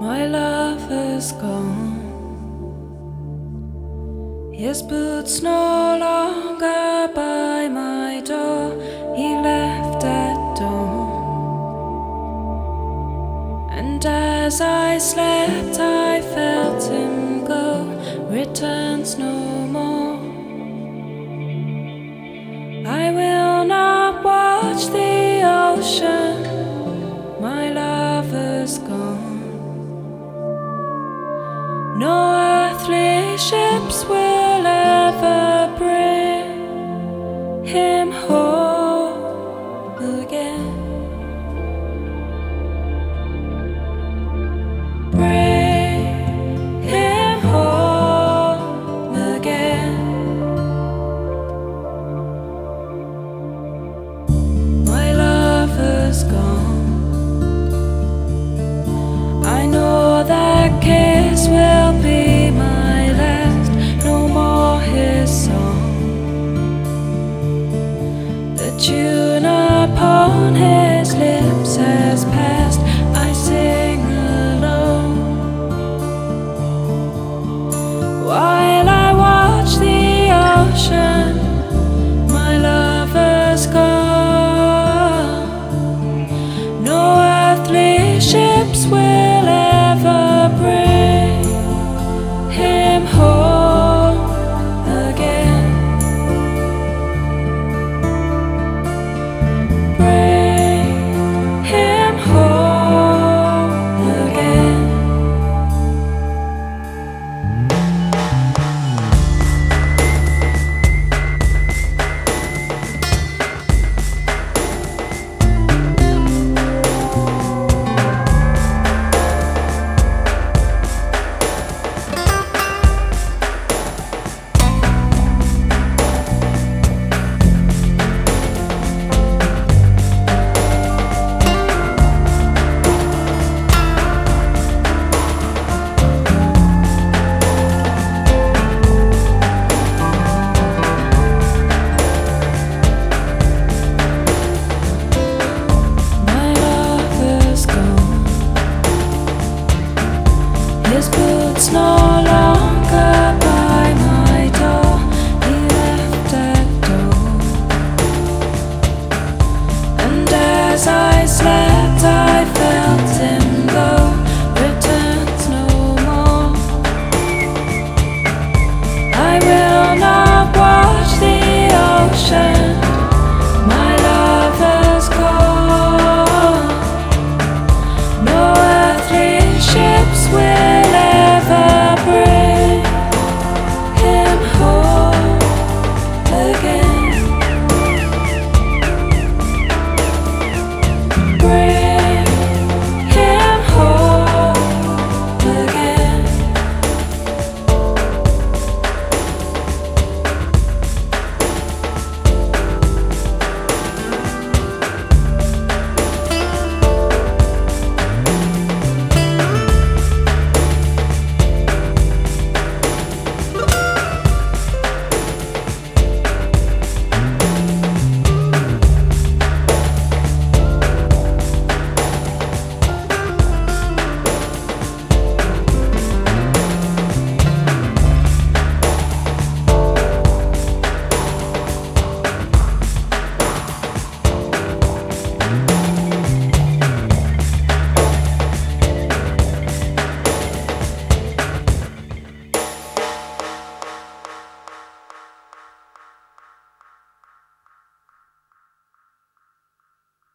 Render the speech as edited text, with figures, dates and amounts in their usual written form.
My lover's gone. His boots no longer by my door. He left at dawn. And as I slept, I felt him go. Returns no more. I will not watch the ocean. My lover's gone. No earthly ships will ever bring him home again. Bring him home again. My lover's gone. I know that kiss will be my last. No more his song. The tune upon his lips has passed. I sing alone while I watch the ocean. My lover's gone. No earthly ships will